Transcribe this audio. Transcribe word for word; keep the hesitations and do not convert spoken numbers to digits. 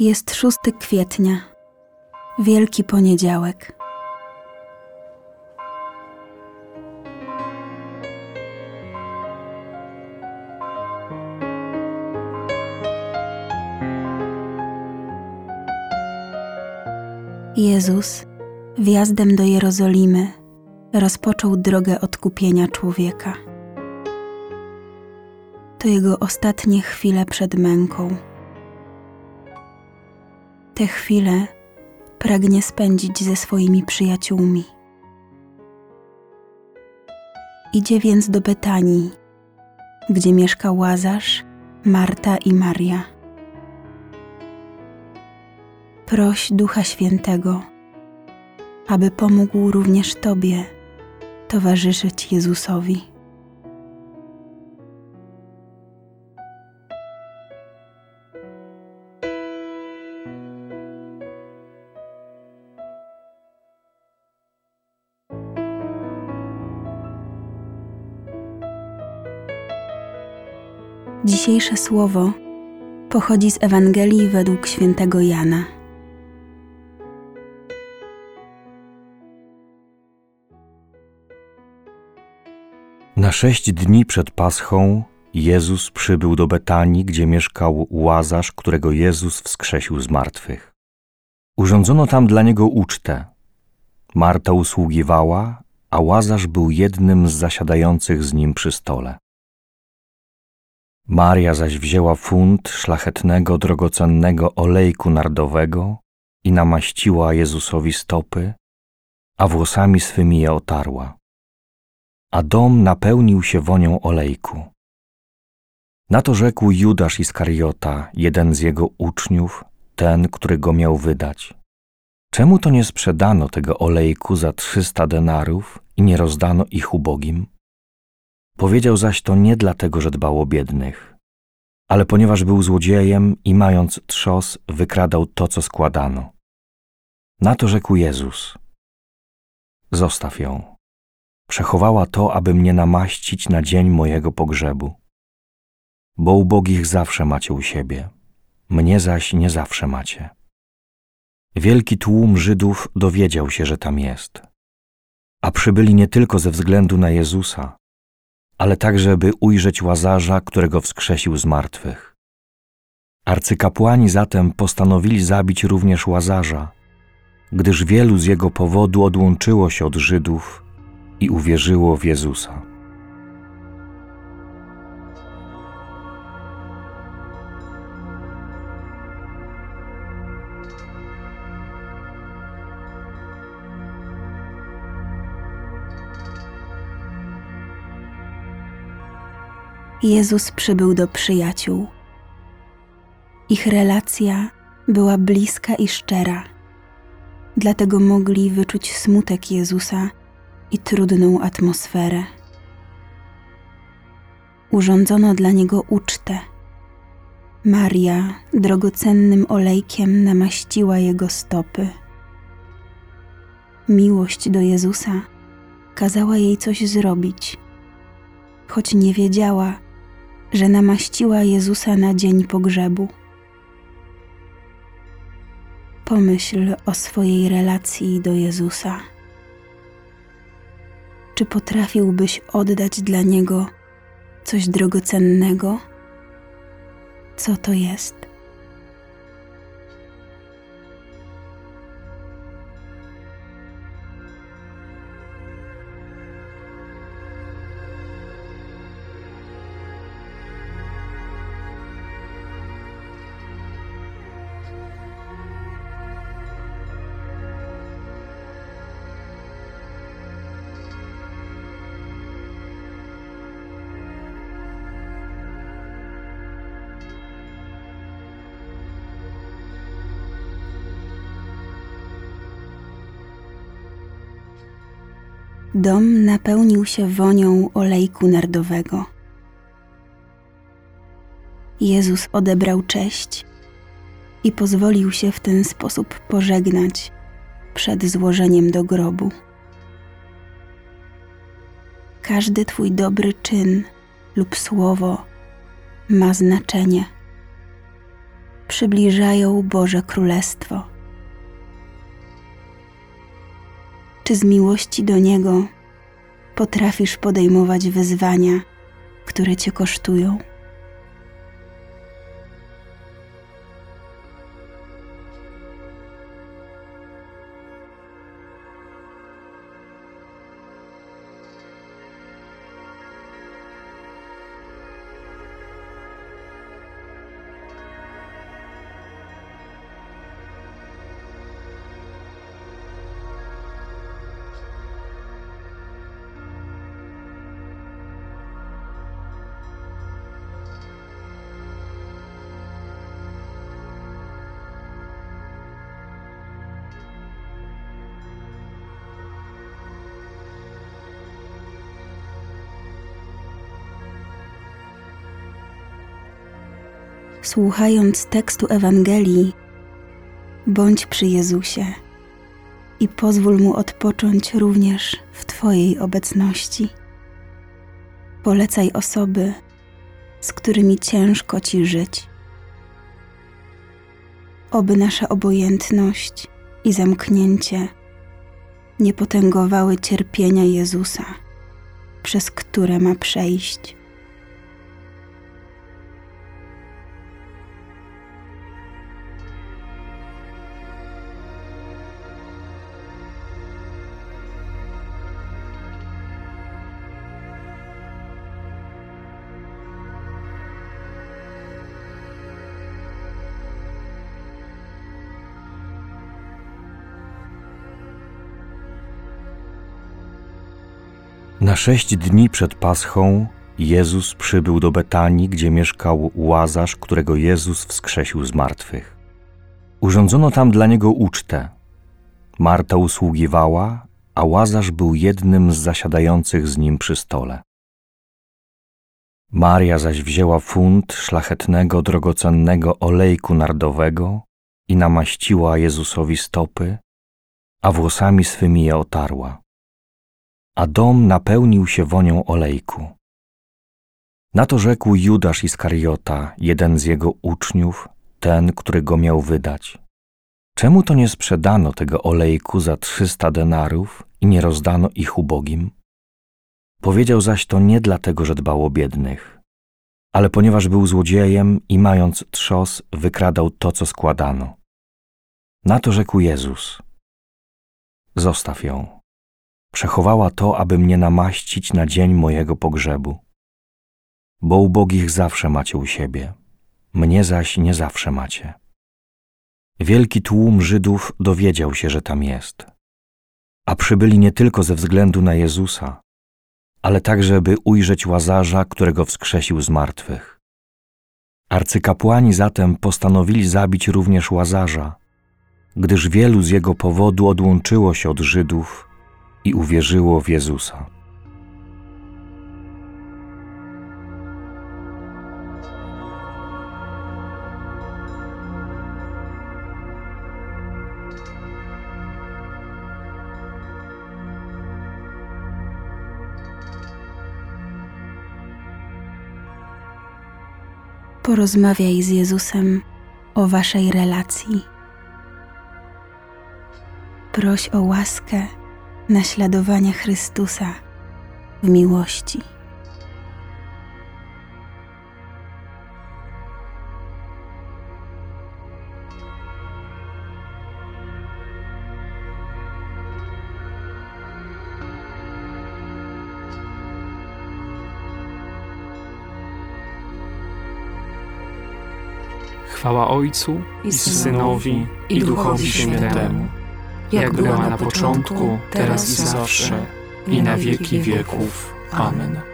Jest szóstego kwietnia, Wielki Poniedziałek. Jezus wjazdem do Jerozolimy rozpoczął drogę odkupienia człowieka. To Jego ostatnie chwile przed męką. Te chwile pragnie spędzić ze swoimi przyjaciółmi. Idzie więc do Betanii, gdzie mieszka Łazarz, Marta i Maria. Proś Ducha Świętego, aby pomógł również Tobie towarzyszyć Jezusowi. Dzisiejsze słowo pochodzi z Ewangelii według świętego Jana. Na sześć dni przed Paschą Jezus przybył do Betanii, gdzie mieszkał Łazarz, którego Jezus wskrzesił z martwych. Urządzono tam dla niego ucztę. Marta usługiwała, a Łazarz był jednym z zasiadających z nim przy stole. Maria zaś wzięła funt szlachetnego, drogocennego olejku nardowego i namaściła Jezusowi stopy, a włosami swymi je otarła. A dom napełnił się wonią olejku. Na to rzekł Judasz Iskariota, jeden z jego uczniów, ten, który go miał wydać: czemu to nie sprzedano tego olejku za trzysta denarów i nie rozdano ich ubogim? Powiedział zaś to nie dlatego, że dbał o biednych, ale ponieważ był złodziejem i mając trzos wykradał to, co składano. Na to rzekł Jezus: zostaw ją. Przechowała to, aby mnie namaścić na dzień mojego pogrzebu. Bo ubogich zawsze macie u siebie, mnie zaś nie zawsze macie. Wielki tłum Żydów dowiedział się, że tam jest, a przybyli nie tylko ze względu na Jezusa, ale także, by ujrzeć Łazarza, którego wskrzesił z martwych. Arcykapłani zatem postanowili zabić również Łazarza, gdyż wielu z jego powodu odłączyło się od Żydów i uwierzyło w Jezusa. Jezus przybył do przyjaciół. Ich relacja była bliska i szczera, dlatego mogli wyczuć smutek Jezusa i trudną atmosferę. Urządzono dla Niego ucztę. Maria drogocennym olejkiem namaściła Jego stopy. Miłość do Jezusa kazała jej coś zrobić, choć nie wiedziała, że namaściła Jezusa na dzień pogrzebu. Pomyśl o swojej relacji do Jezusa. Czy potrafiłbyś oddać dla Niego coś drogocennego? Co to jest? Dom napełnił się wonią olejku nardowego. Jezus odebrał cześć i pozwolił się w ten sposób pożegnać przed złożeniem do grobu. Każdy Twój dobry czyn lub słowo ma znaczenie. przybliżają Boże Królestwo. Czy z miłości do Niego potrafisz podejmować wyzwania, które Cię kosztują? Słuchając tekstu Ewangelii, bądź przy Jezusie i pozwól Mu odpocząć również w Twojej obecności. Polecaj osoby, z którymi ciężko Ci żyć. Oby nasza obojętność i zamknięcie nie potęgowały cierpienia Jezusa, przez które ma przejść. Na sześć dni przed Paschą Jezus przybył do Betanii, gdzie mieszkał Łazarz, którego Jezus wskrzesił z martwych. Urządzono tam dla niego ucztę. Marta usługiwała, a Łazarz był jednym z zasiadających z nim przy stole. Maria zaś wzięła funt szlachetnego, drogocennego olejku nardowego i namaściła Jezusowi stopy, a włosami swymi je otarła. A dom napełnił się wonią olejku. Na to rzekł Judasz Iskariota, jeden z jego uczniów, ten, który go miał wydać: czemu to nie sprzedano tego olejku za trzysta denarów i nie rozdano ich ubogim? Powiedział zaś to nie dlatego, że dbał o biednych, ale ponieważ był złodziejem i mając trzos wykradał to, co składano. Na to rzekł Jezus: zostaw ją. Przechowała to, aby mnie namaścić na dzień mojego pogrzebu. Bo ubogich zawsze macie u siebie, mnie zaś nie zawsze macie. Wielki tłum Żydów dowiedział się, że tam jest, a przybyli nie tylko ze względu na Jezusa, ale także, by ujrzeć Łazarza, którego wskrzesił z martwych. Arcykapłani zatem postanowili zabić również Łazarza, gdyż wielu z jego powodu odłączyło się od Żydów i uwierzyło w Jezusa. Porozmawiaj z Jezusem o waszej relacji. Proś o łaskę naśladowania Chrystusa w miłości. Chwała Ojcu i Synowi i Duchowi Świętemu, jak była na początku, teraz i zawsze, i na wieki wieków. Amen.